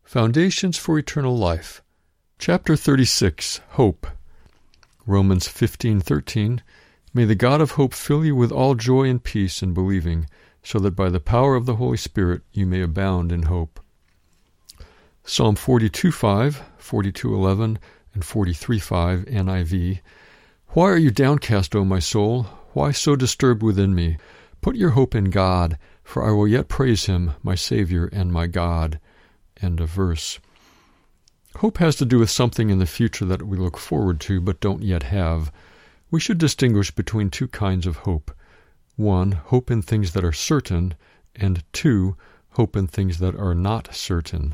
Foundations for Eternal Life. Chapter 36, Hope. Romans 15:13. May the God of hope fill you with all joy and peace in believing, so that by the power of the Holy Spirit you may abound in hope. Psalm 42:5, 42:11, and 43:5 NIV. Why are you downcast, O my soul? Why so disturbed within me? Put your hope in God, for I will yet praise him, my Savior and my God. End of verse. Hope has to do with something in the future that we look forward to but don't yet have. We should distinguish between two kinds of hope. 1, hope in things that are certain, and 2, hope in things that are not certain.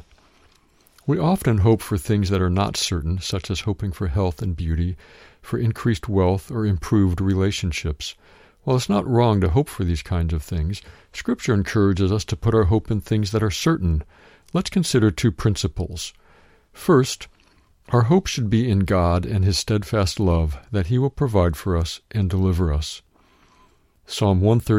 We often hope for things that are not certain, such as hoping for health and beauty, for increased wealth or improved relationships. While it's not wrong to hope for these kinds of things, Scripture encourages us to put our hope in things that are certain. Let's consider two principles. First, our hope should be in God and his steadfast love, that he will provide for us and deliver us. Psalm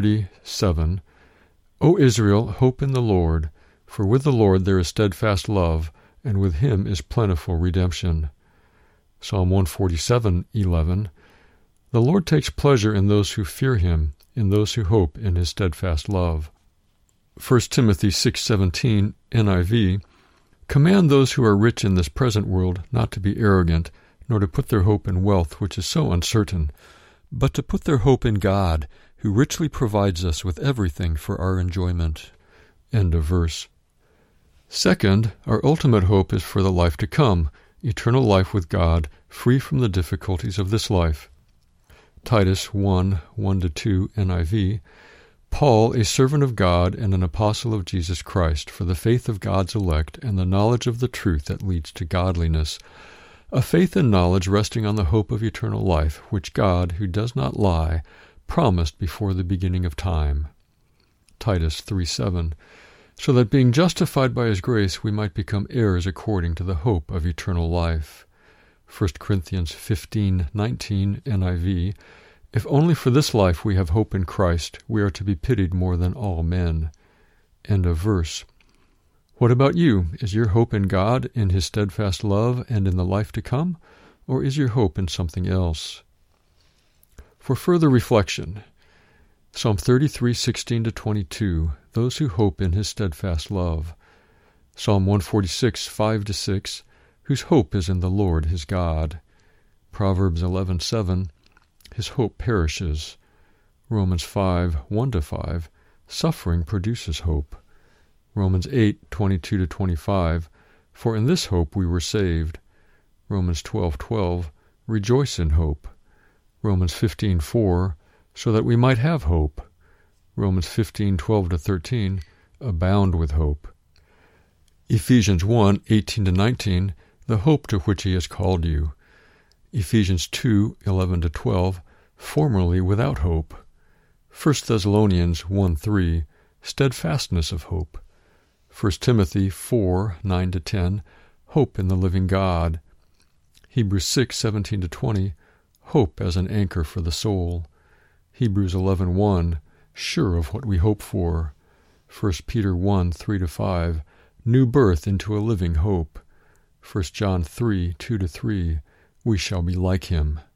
137, O Israel, hope in the Lord, for with the Lord there is steadfast love, and with him is plentiful redemption. Psalm 147:11, the Lord takes pleasure in those who fear him, in those who hope in his steadfast love. 1 Timothy 6:17 NIV, command those who are rich in this present world not to be arrogant, nor to put their hope in wealth which is so uncertain, but to put their hope in God, who richly provides us with everything for our enjoyment. End of verse. Second, our ultimate hope is for the life to come, eternal life with God, free from the difficulties of this life. Titus 1:1-2 NIV, Paul, a servant of God and an apostle of Jesus Christ, for the faith of God's elect and the knowledge of the truth that leads to godliness, a faith and knowledge resting on the hope of eternal life, which God, who does not lie, promised before the beginning of time. Titus 3:7, so that being justified by his grace we might become heirs according to the hope of eternal life. 1 Corinthians 15:19 NIV, if only for this life we have hope in Christ, we are to be pitied more than all men. End of verse. What about you? Is your hope in God, in his steadfast love, and in the life to come? Or is your hope in something else? For further reflection, Psalm 33:16-22, those who hope in his steadfast love. Psalm 146:5-6, whose hope is in the Lord his God. Proverbs 11:7, his hope perishes. Romans 5:1-5, suffering produces hope. Romans 8:22-25, for in this hope we were saved. Romans 12:12, rejoice in hope. Romans 15:4, so that we might have hope. Romans 15:12-13, abound with hope. Ephesians 1:18-19, the hope to which he has called you. Ephesians 2:11-12, formerly without hope. 1 Thessalonians 1:3, steadfastness of hope. 1 Timothy 4:9-10, hope in the living God. Hebrews 6:17-20, hope as an anchor for the soul. Hebrews 11:1, sure of what we hope for. 1 Peter 1:3-5, new birth into a living hope. 1 John 3:2-3, we shall be like him.